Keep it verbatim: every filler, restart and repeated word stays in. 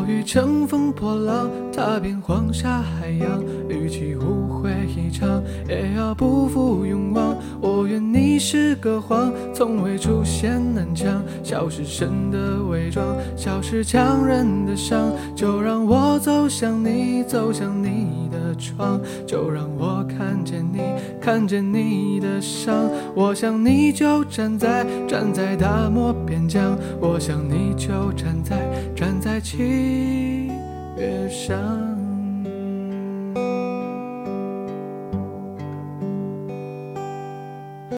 雨乘风破浪，踏遍黄沙海洋，与其误会一场，也要不负勇往。我愿你是个谎，从未出现南墙，笑是神的伪装，笑是强忍的伤。就让我走向你，走向你的窗，就让我看见你，看见你的伤。我想你就站在站在大漠边疆，我想你就站在站在七月上。